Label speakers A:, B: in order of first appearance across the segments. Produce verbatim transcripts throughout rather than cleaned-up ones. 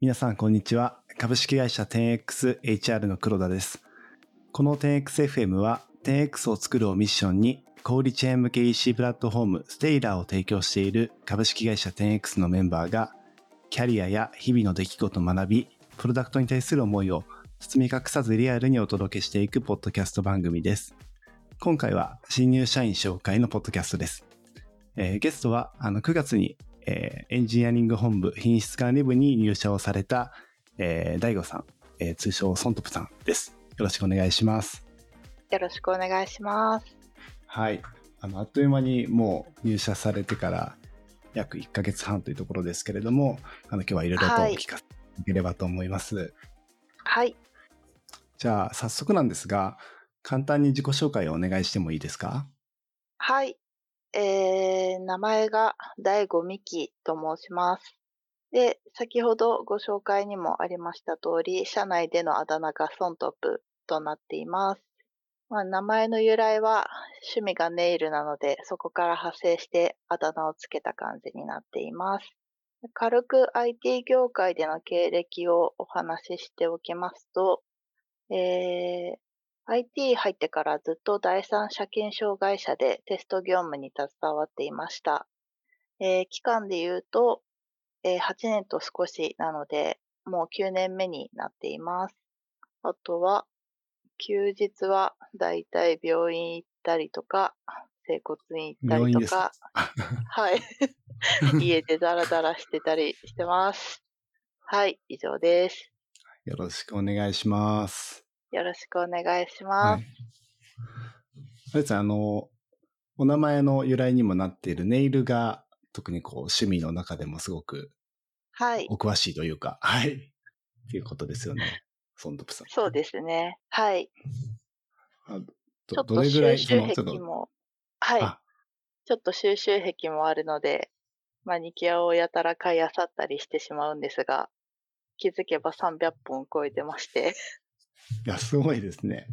A: 皆さんこんにちは。株式会社 テンエックスエイチアール の黒田です。この テンエックスエフエム は テンエックス を作るをミッションに小売チェーン向け イーシー プラットフォームステイラーを提供している株式会社 テンエックス のメンバーがキャリアや日々の出来事を学び、プロダクトに対する思いを包み隠さずリアルにお届けしていくポッドキャスト番組です。今回は新入社員紹介のポッドキャストです。えー、ゲストはあのくがつにえー、エンジニアリング本部品質管理部に入社をされた、えー、大悟さん、えー、通称ソントプさんです。よろしくお願いします。
B: よろしくお願いします。
A: はい。あの、あっという間にもう入社されてから約いっかげつはんというところですけれども、あの、今日はいろいろとお聞かせいただければと思います。
B: はい。
A: じゃあ、早速なんですが、簡単に自己紹介をお願いしてもいいですか？
B: はい。えー、名前が大悟美希と申します。で、先ほどご紹介にもありました通り、社内でのあだ名がソントプとなっています。まあ、名前の由来は趣味がネイルなので、そこから派生してあだ名をつけた感じになっています。軽く アイティー 業界での経歴をお話ししておきますと、えー、アイティー 入ってからずっと第三者検証会社でテスト業務に携わっていました。えー、期間で言うと、えー、はちねんと少しなので、もうきゅうねんめになっています。あとは、休日はだいたい病院行ったりとか、整骨院行ったり
A: 病院ですか？
B: とか、はい。家でダラダラしてたりしてます。はい、以上です。
A: よろしくお願いします。
B: よろしくお願いします。
A: はい。あれですね、あの、お名前の由来にもなっているネイルが特にこう趣味の中でもすごく
B: はい。
A: お詳しいというか、はい。っていうことですよね。ソントプさん。
B: そうですね。はい。
A: あど、
B: ちょっと
A: どれぐらい、そ
B: 収集
A: の、ちょっと、
B: 癖も、はい。
A: あ、
B: ちょっと収集癖もあるので、マニキュアをやたら買い漁ったりしてしまうんですが、気づけばさんびゃっぽん超えてまして。
A: いや、すごいですね。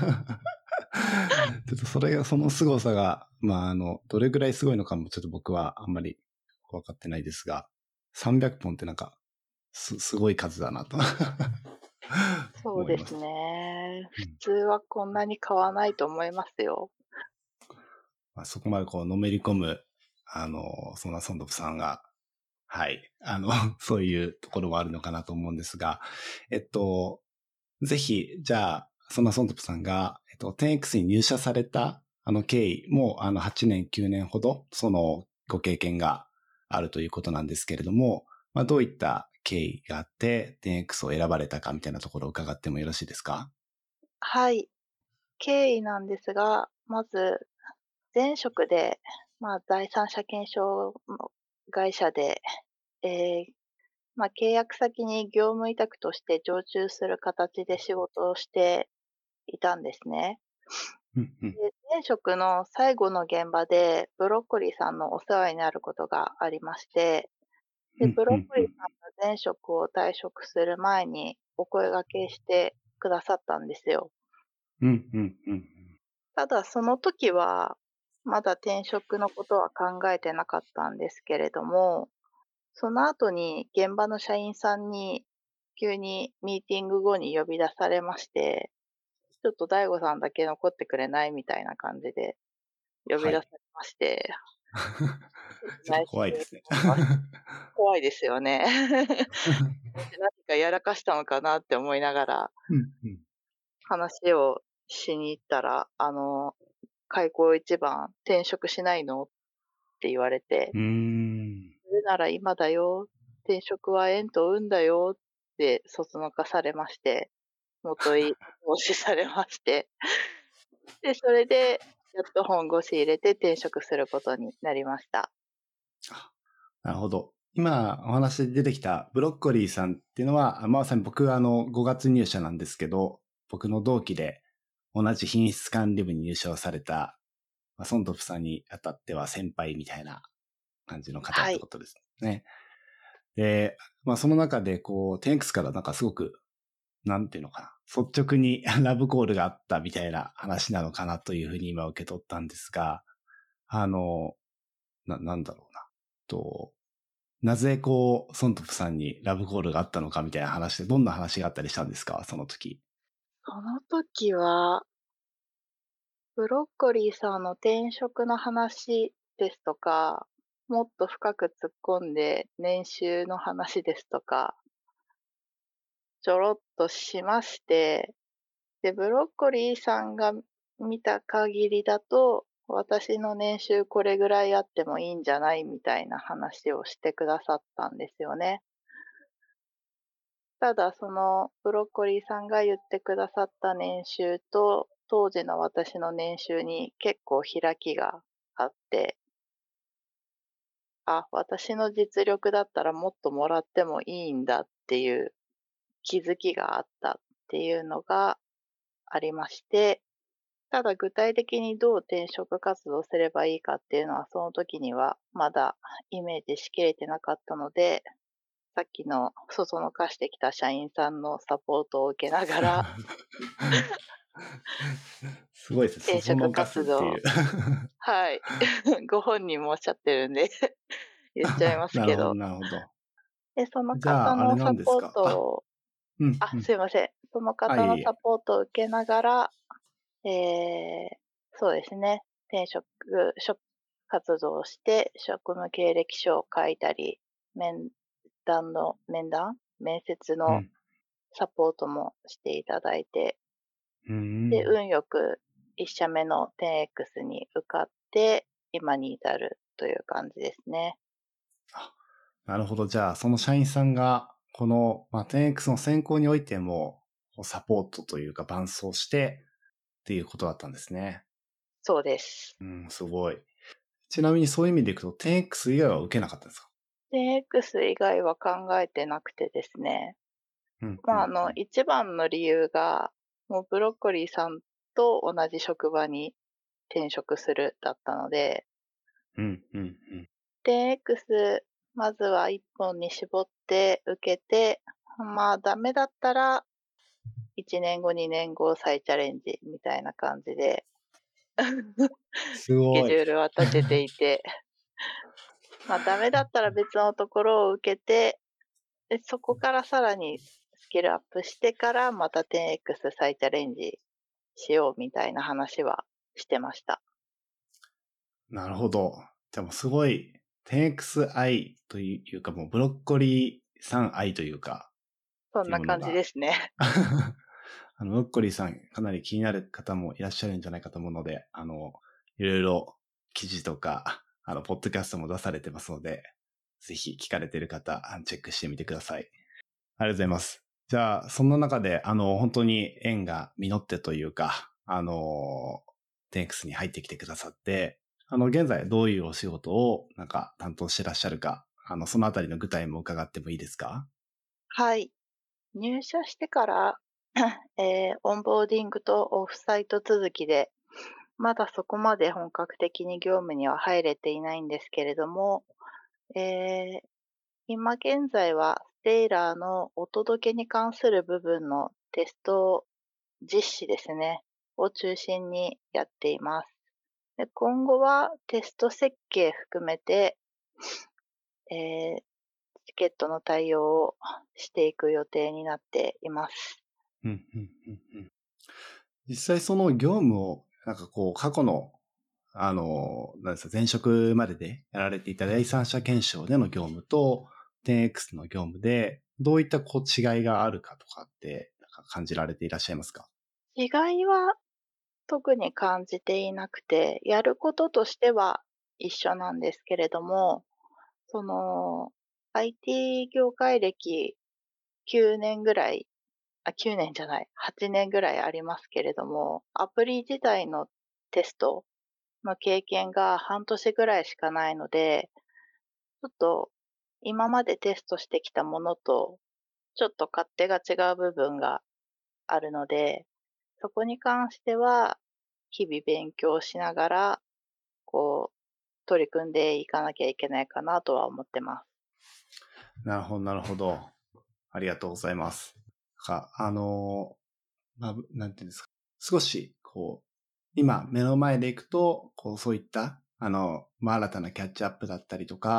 A: ちょっとそれが、その凄さが、まあ、あの、どれぐらいすごいのかもちょっと僕はあんまり分かってないですが、さんびゃっぽんってなんか、す、すごい数だなと
B: そうです
A: 思います。
B: ね。
A: うん、
B: 普通はこんなに買わないと思いますよ。
A: まあ、そこまでこう、のめり込む、あの、そんなソントプさんが、はい。あの、そういうところもあるのかなと思うんですが、えっと、ぜひ、じゃあ、そんなソントプさんが、えっと、テンエックス に入社された、あの経緯も、あの、はちねん、きゅうねんほど、その、ご経験があるということなんですけれども、まあ、どういった経緯があって、テンエックス を選ばれたかみたいなところを伺ってもよろしいですか？
B: はい。経緯なんですが、まず、前職で、まあ、第三者検証の会社で、えーまあ、契約先に業務委託として常駐する形で仕事をしていたんですね。
A: うんうん。
B: で、前職の最後の現場で、ブロッコリーさんのお世話になることがありまして、で、
A: うん
B: ブロッコリー
A: うん
B: さんが前職を退職する前にお声掛けしてくださったんですよ。
A: うんうんうん
B: ただその時は、まだ転職のことは考えてなかったんですけれども、その後に現場の社員さんに急にミーティング後に呼び出されまして、ちょっと大悟さんだけ残ってくれないみたいな感じで呼び
A: はい。
B: 出されまして、ちょっと
A: ちょっと
B: 内心
A: 怖いですね。
B: は怖いですよね。何かやらかしたのかなって思いながら
A: うんうん
B: 話をしに行ったら、あの、開口一番転職しないのって言われて、
A: うーん。
B: それなら今だよ、転職は縁と運だよってそそのかされまして、元い投資されまして、で、それで、やっと本腰入れて転職することになりました。
A: あ、なるほど。今お話で出てきたブロッコリーさんっていうのは、まさに僕はあのごがつ入社なんですけど、僕の同期で同じ品質管理部に入社をされた、まあ、ソントプさんにあたっては先輩みたいな感じの方っ
B: はい。
A: てことですね。で、まあその中でこう、テンエックスからなんかすごく、なんていうのかな、率直にラブコールがあったみたいな話なのかなというふうに今受け取ったんですが、あの、な、なんだろうな。となぜこう、ソントプさんにラブコールがあったのかみたいな話で、どんな話があったりしたんですか、その時。
B: その時は、ブロッコリーさんの転職の話ですとか、もっと深く突っ込んで年収の話ですとか、ちょろっとしまして、で、ブロッコリーさんが見た限りだと、私の年収これぐらいあってもいいんじゃないみたいな話をしてくださったんですよね。ただ、そのブロッコリーさんが言ってくださった年収と、当時の私の年収に結構開きがあって、あ、私の実力だったらもっともらってもいいんだっていう気づきがあったっていうのがありまして、ただ具体的にどう転職活動すればいいかっていうのはその時にはまだイメージしきれてなかったので、さっきのそそのかしてきた社員さんのサポートを受けながら
A: すごいですね。そ
B: 転職
A: そのかす
B: 活動、
A: っていう。
B: はい。ご本人もおっしゃってるんで言っちゃいます
A: なるほど、
B: けど。
A: なるほど。
B: で、その
A: じゃあ、あれ
B: 方の
A: なんです
B: サポー
A: か。あ、
B: トを、あ、
A: うんうん。
B: すいません。その
A: あ、
B: 方のサ
A: いえいえ。
B: ポートを受けながら、えー、そうですね。転職、職活動をして、職務経歴書を書いたり、面談の、面談面接の
A: うん。
B: サポートもしていただいて、
A: うー
B: で、
A: ん。
B: 運よく一社目の テンエックス に受かって、今に至るという感じですね。
A: あ、なるほど。じゃあ、その社員さんが、この、まあ、テンエックス の選考においても、サポートというか伴走してっていうことだったんですね。
B: そうです。
A: うん、すごい。ちなみにそういう意味でいくと、テンエックス 以外は受けなかったんですか？
B: テンエックス 以外は考えてなくてですね。
A: うん、う
B: まあ、あ
A: ん、
B: の、一番の理由が、もうブロッコリーさんと同じ職場に転職するだったので、
A: うん、うん、うん。
B: テンエックス、まずは一本に絞って受けて、まあ、ダメだったら、いちねんご、にねんご再チャレンジみたいな感じで、スケ
A: すごい。
B: ジュールは立てていて、まあ、ダメだったら別のところを受けて、で、そこからさらにスキルアップしてから、また テンエックス 再チャレンジしようみたいな話はしてました。
A: なるほど。じゃあもうすごい、テンエックス 愛というか、もうブロッコリーさん愛というか、っていう
B: そんな感じ
A: ものが、
B: ですね。
A: あの、ブロッコリーさん、かなり気になる方もいらっしゃるんじゃないかと思うので、あの、いろいろ記事とか、あの、ポッドキャストも出されてますので、ぜひ聞かれている方、あのチェックしてみてください。ありがとうございます。じゃあ、そんな中で、あの、本当に縁が実ってというか、あの、テンエックス に入ってきてくださって、あの、現在どういうお仕事をなんか担当してらっしゃるか、あの、そのあたりの具体も伺ってもいいですか？
B: はい。入社してから、えーオンボーディングとオフサイト続きで、まだそこまで本格的に業務には入れていないんですけれども、えー今現在はステイラーのお届けに関する部分のテスト実施ですね、を中心にやっています。で、今後はテスト設計含めて、えーチケットの対応をしていく予定になっています。
A: うん、うん、うん、うん。実際その業務を、なんかこう、過去の、あの、なんですか、前職まででやられていた第三者検証での業務と、テンエックス の業務で、どういったこう違いがあるかとかって、なんか感じられていらっしゃいますか？
B: 違いは特に感じていなくて、やることとしては一緒なんですけれども、その、アイティー 業界歴きゅうねんぐらい、あ、きゅうねんじゃない、はちねんぐらいありますけれども、アプリ自体のテストの経験が半年ぐらいしかないので、ちょっと今までテストしてきたものとちょっと勝手が違う部分があるので、そこに関しては日々勉強しながら、こう、取り組んでいかなきゃいけないかなとは思ってます。
A: なるほど、なるほど。ありがとうございます。か、あの、まあ、なんていうんですか。少し、こう、今、目の前でいくと、こう、そういった、あの、まあ、新たなキャッチアップだったりとか、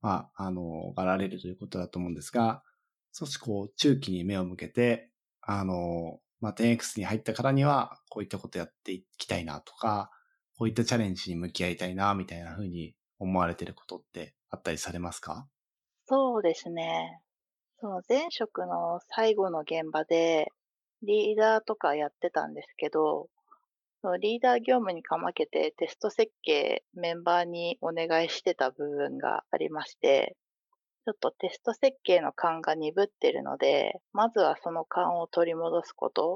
A: まあ、あの、がられるということだと思うんですが、少しこう、中期に目を向けて、あの、まあ、テンエックス に入ったからには、こういったことやっていきたいなとか、こういったチャレンジに向き合いたいな、みたいな風に思われてることってあったりされますか？
B: そうですね。その前職の最後の現場で、リーダーとかやってたんですけど、そのリーダー業務にかまけてテスト設計メンバーにお願いしてた部分がありまして、ちょっとテスト設計の勘が鈍ってるので、まずはその勘を取り戻すこと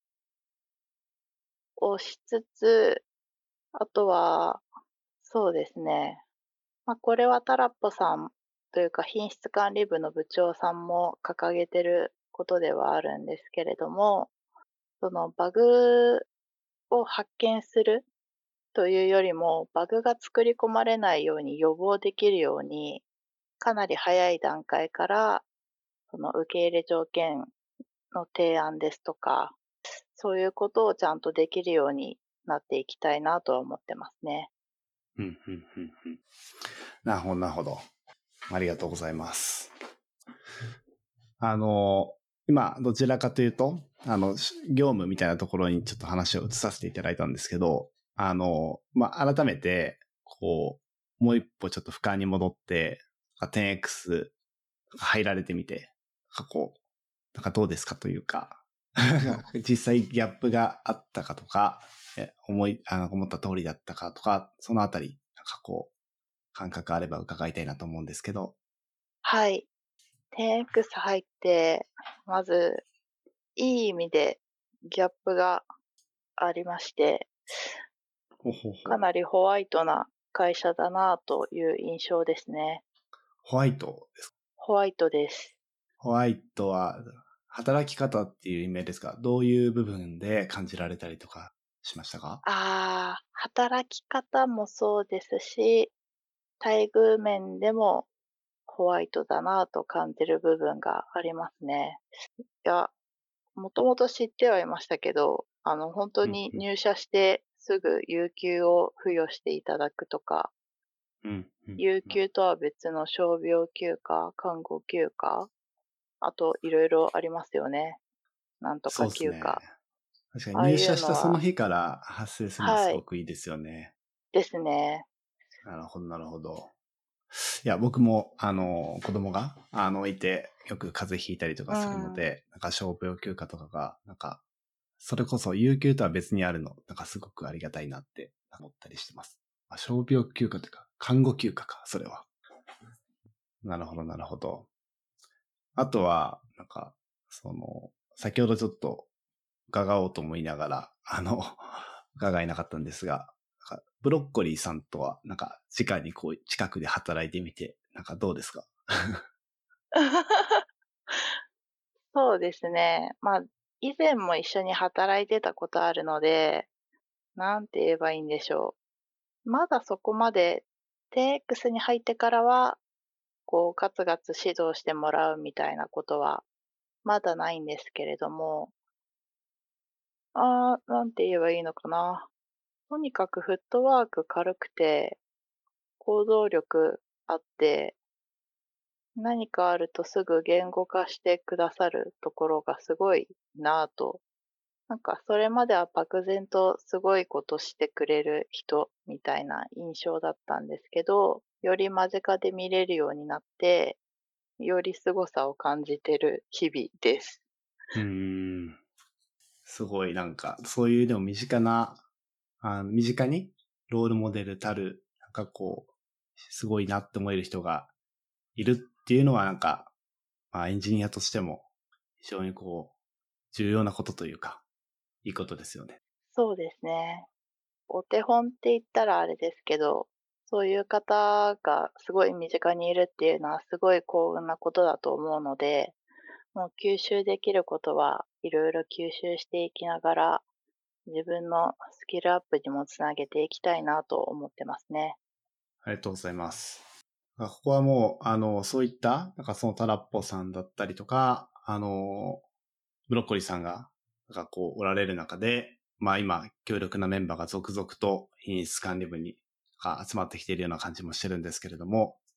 B: をしつつ、あとは、そうですね。まあ、これはタラッポさんというか品質管理部の部長さんも掲げてることではあるんですけれども、そのバグを発見するというよりも、バグが作り込まれないように予防できるように、かなり早い段階から、その受け入れ条件の提案ですとか、そういうことをちゃんとできるようになっていきたいなとは思ってますね。
A: うん、うん、うん、うん。なるほど、なるほど。ありがとうございます。あの、今、どちらかというと、あの、業務みたいなところにちょっと話を移させていただいたんですけど、あの、まあ、改めて、こう、もう一歩ちょっと俯瞰に戻って、テンエックス 入られてみて、なんかこう、なんかどうですかというか、実際ギャップがあったかとか、え思い、あの、思った通りだったかとか、そのあたり、なんかこう、感覚あれば伺いたいなと思うんですけど。
B: はい。テンエックス 入って、まず、いい意味でギャップがありまして、
A: ほうほうほう。
B: かなりホワイトな会社だなという印象ですね。
A: ホワイトですか？
B: ホワイトです。
A: ホワイトは、働き方っていう意味ですか？どういう部分で感じられたりとかしましたか？
B: ああ、働き方もそうですし、待遇面でもホワイトだなと感じる部分がありますね。いや、もともと知ってはいましたけど、あの、本当
A: うん、うん、
B: に入社してすぐ有給を付与していただくとか、
A: うん、うん。
B: 有給とは別の傷病休暇、看護休暇、あといろいろありますよね。なんとか
A: そうですね。
B: 休暇。
A: 確かに
B: ああい
A: 入社したその
B: うのは、
A: 日から発生するのはす
B: はい、
A: ごくいいですよね。
B: ですね。
A: なるほど、なるほど。いや、僕も、あの、子供が、あの、いて、よく風邪ひいたりとかするの
B: うん。
A: で、なんか傷病休暇とかが、なんか、それこそ有給とは別にあるの、なんかすごくありがたいなって思ったりしてます。まあ、傷病休暇というか、看護休暇か、それは。なるほど、なるほど。あとは、なんか、その、先ほどちょっと伺おうと思いながら、あの、伺えなかったんですが、なんかブロッコリーさんとは、なんか、直にこう、近くで働いてみて、なんかどうですか？
B: そうですね。まあ、以前も一緒に働いてたことあるので、なんて言えばいいんでしょう。まだそこまで テンエックス に入ってからは、こう、ガツガツ指導してもらうみたいなことは、まだないんですけれども、ああ、なんて言えばいいのかな。とにかくフットワーク軽くて、行動力あって、何かあるとすぐ言語化してくださるところがすごいなぁと。なんかそれまでは漠然とすごいことしてくれる人みたいな印象だったんですけど、より間近で見れるようになって、より凄さを感じてる日々です。
A: うーん。すごいなんか、そういうでも身近な、あの身近にロールモデルたる、なんかこう、すごいなって思える人がいるっていうのはなんか、まあエンジニアとしても非常にこう、重要なことというか、いいことですよね。
B: そうですね。お手本って言ったらあれですけど、そういう方がすごい身近にいるっていうのはすごい幸運なことだと思うので、もう吸収できることはいろいろ吸収していきながら、自分のスキルアップにもつなげていきたいなと思ってますね。
A: ありがとうございます。ここはもう、あの、そういった、なんかそのタラッポさんだったりとか、あの、ブロッコリーさんが、なんかこう、おられる中で、まあ今、強力なメンバーが続々と品質管理部にが集まってきているような感じもしてるんですけれども、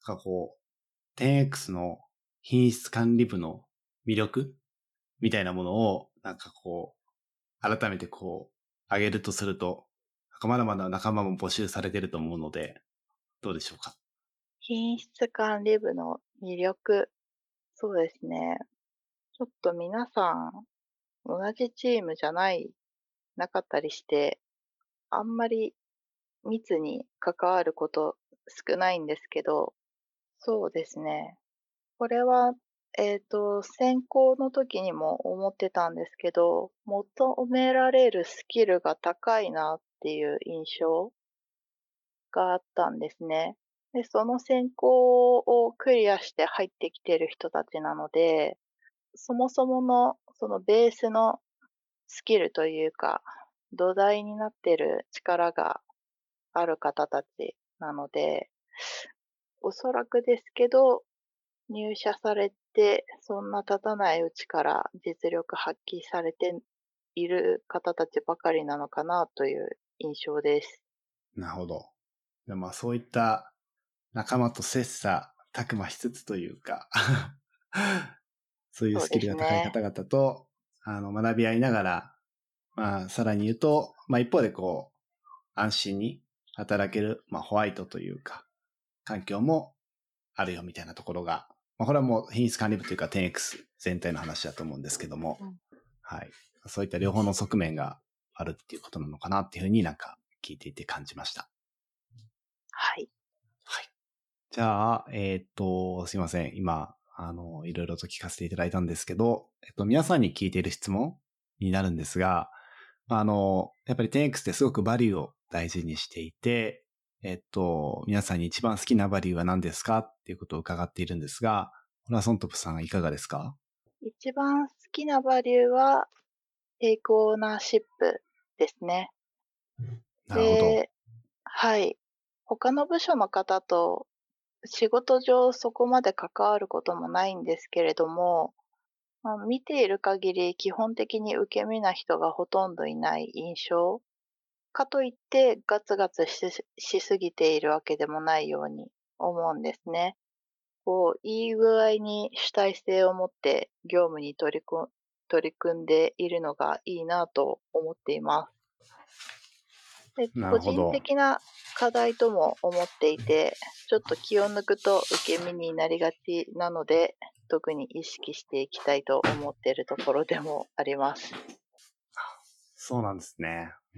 A: かこう、テンエックス の品質管理部の魅力みたいなものを、なんかこう、改めてこう、上げるとすると、なんかまだまだ仲間も募集されてると思うので、どうでしょうか。
B: 品質管理部の魅力。そうですね。ちょっと皆さん、同じチームじゃない、なかったりして、あんまり密に関わること少ないんですけど、そうですね。これは、えっと、専攻の時にも思ってたんですけど、求められるスキルが高いなっていう印象があったんですね。で、その専攻をクリアして入ってきてる人たちなので、そもそものそのベースのスキルというか、土台になってる力がある方たちなので、おそらくですけど、入社されて、そんな経たないうちから実力発揮されている方たちばかりなのかなという印象です。
A: なるほど。でまあそういった仲間と切磋琢磨しつつというかそういう
B: そうで
A: スキルが高い
B: すね。
A: 方々と、あの、学び合いながら、まあ、さらに言うと、まあ一方でこう、安心に働ける、まあホワイトというか、環境もあるよみたいなところが、まあこれはもう品質管理部というか テンエックス 全体の話だと思うんですけども、
B: うん、
A: はい。そういった両方の側面があるっていうことなのかなっていうふうになんか聞いていて感じました。
B: はい。
A: はい。じゃあ、えっと、すいません。今、あの、いろいろと聞かせていただいたんですけど、えっと、皆さんに聞いている質問になるんですが、あの、やっぱり テンエックス ってすごくバリューを大事にしていて、えっと、皆さんに一番好きなバリューは何ですかっていうことを伺っているんですが、これはソントプさんいかがですか？
B: 一番好きなバリューは、テイクオーナーシップですね。
A: なるほど。
B: で、はい。他の部署の方と仕事上そこまで関わることもないんですけれども、まあ、見ている限り基本的に受け身な人がほとんどいない印象かといってガツガツししすぎているわけでもないように思うんですね。こう、いい具合に主体性を持って業務に取りこ取り組んでいるのがいいなと思っています。で、個人
A: なるほど。
B: 的な課題とも思っていて、ちょっと気を抜くと受け身になりがちなので、特に意識していきたいと思っているところでもあります。
A: そうなんですね。うん。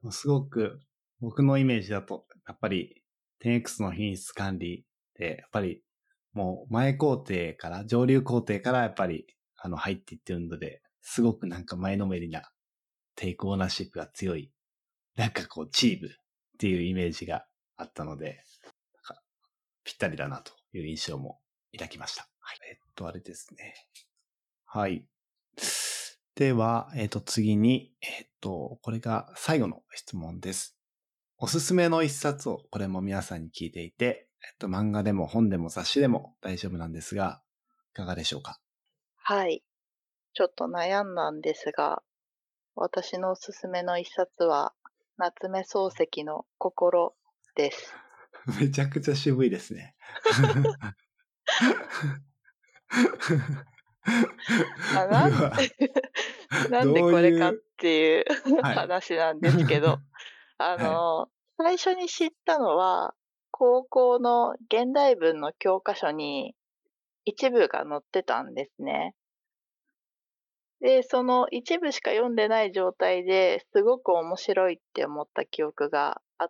A: すごく僕のイメージだと、やっぱり テンエックス の品質管理ってやっぱりもう前工程から、上流工程からやっぱりあの入っていってるので、すごくなんか前のめりなテイクオーナーシップが強い、なんかこうチームっていうイメージがあったので、なんかぴったりだなという印象も抱きました。はい、えっと、あれですね。はい。では、えっと、次に、えっと、これが最後の質問です。おすすめの一冊を、これも皆さんに聞いていて、えっと、漫画でも本でも雑誌でも大丈夫なんですが、いかがでしょうか？
B: はい。ちょっと悩んだんですが、私のおすすめの一冊は、夏目漱石の心です。
A: めちゃくちゃ渋いですね。
B: あ、なん
A: これは、
B: なんで
A: どう
B: これかっ
A: いう、
B: ていう
A: はい。
B: 話なんですけど、あ
A: はい。
B: の、最初に知ったのは、高校の現代文の教科書に一部が載ってたんですね。で、その一部しか読んでない状態ですごく面白いって思った記憶があって、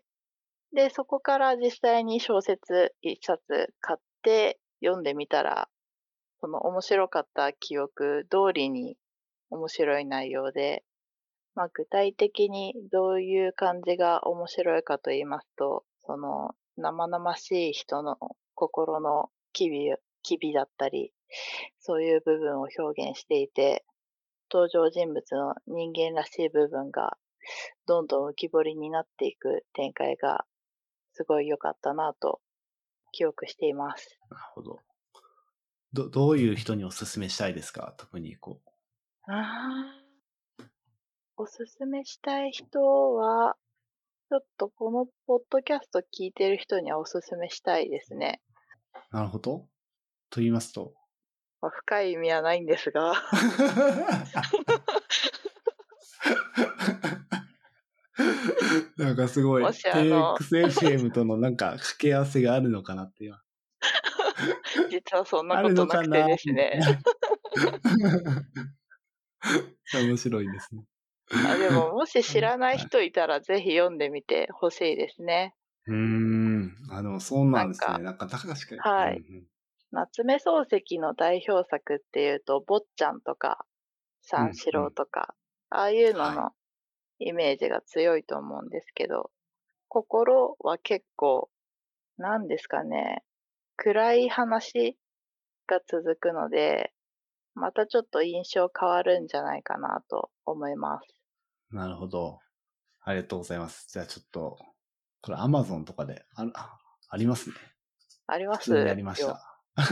B: で、そこから実際に小説一冊買って読んでみたら、その面白かった記憶通りに面白い内容で、まあ、具体的にどういう感じが面白いかと言いますと、その生々しい人の心の機微、機微だったり、そういう部分を表現していて、登場人物の人間らしい部分がどんどん浮き彫りになっていく展開がすごい良かったなと記憶しています。
A: なるほど。ど、どういう人にお勧めしたいですか？特にこう。
B: ああ、おすすめしたい人は、 ちょっとこのポッドキャスト聞いてる人にはおすすめしたいですね。
A: なるほど。と言いますと。
B: まあ、深い意味はないんですが。
A: なんかすごい、
B: もしあの
A: テンエックスエフエム とのなんか掛け合わせがあるのかなっていう。
B: 実はそんな
A: ある
B: ことなくて
A: のかな
B: ですね。
A: 面白いですね。
B: あでも、もし知らない
A: はい、
B: 人いたら、ぜひ読んでみてほしいですね。
A: うーん。あの、そうなんですね。
B: なん
A: なんか、確かに。
B: はい。
A: うんうん、
B: 夏目漱石の代表作っていうと、坊ちゃんとか、三四
A: うんうん、
B: 郎とか、ああいうの
A: はい。
B: のイメージが強いと思うんですけど、心は結構、なんですかね、暗い話が続くので、またちょっと印象変わるんじゃないかなと思います。
A: なるほど。ありがとうございます。じゃあちょっと、これ Amazon とかである、あ、ありますね。
B: あります
A: 普通にありまし
B: よ。
A: た。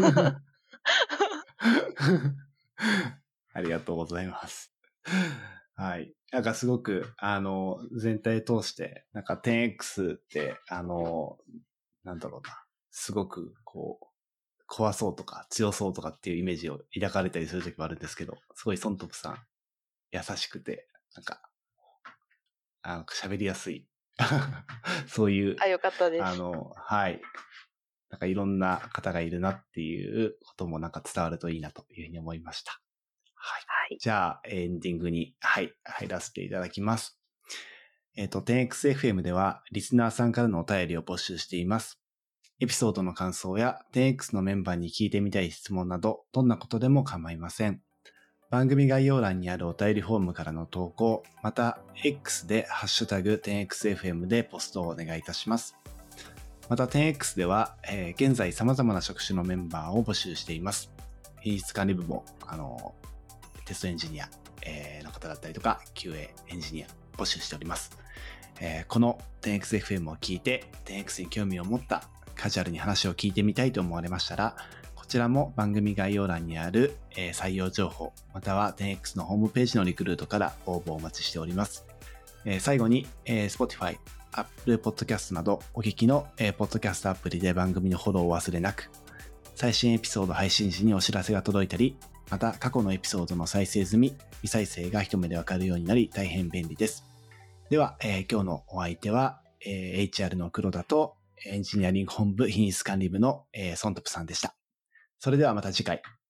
A: ありがとうございます。はい。なんかすごく、あの、全体通して、なんか テンエックス って、あの、なんだろうな。すごく、こう、怖そうとか強そうとかっていうイメージを抱かれたりするときもあるんですけど、すごいソントプさん、優しくて、なんか、あの、喋りやすい。そういう、
B: あ、よかったです。
A: あの、はい。なんかいろんな方がいるなっていうこともなんか伝わるといいなというふうに思いました。はい。
B: はい。
A: じゃあ、エンディングに、はい、入らせていただきます。えっと、テンエックスエフエム では、リスナーさんからのお便りを募集しています。エピソードの感想や テンエックス のメンバーに聞いてみたい質問など、どんなことでも構いません。番組概要欄にあるお便りフォームからの投稿、また X でハッシュタグ テンエックスエフエム でポストをお願いいたします。また テンエックス では、えー、現在様々な職種のメンバーを募集しています。品質管理部も、あの、テストエンジニア、えー、の方だったりとか、キューエー エンジニア募集しております。えー、この テンエックスエフエム を聞いて テンエックス に興味を持ったカジュアルに話を聞いてみたいと思われましたら、こちらも番組概要欄にある、えー、採用情報、または テンエックス のホームページのリクルートから応募をお待ちしております。えー、最後に、えー、Spotify、Apple Podcast などお聞きの、えー、ポッドキャストアプリで番組のフォローを忘れなく、最新エピソード配信時にお知らせが届いたり、また過去のエピソードの再生済み、未再生が一目でわかるようになり大変便利です。では、えー、今日のお相手は、えー、エイチアール の黒田とエンジニアリング本部品質管理部の、えー、ソントプさんでした。それではまた次回。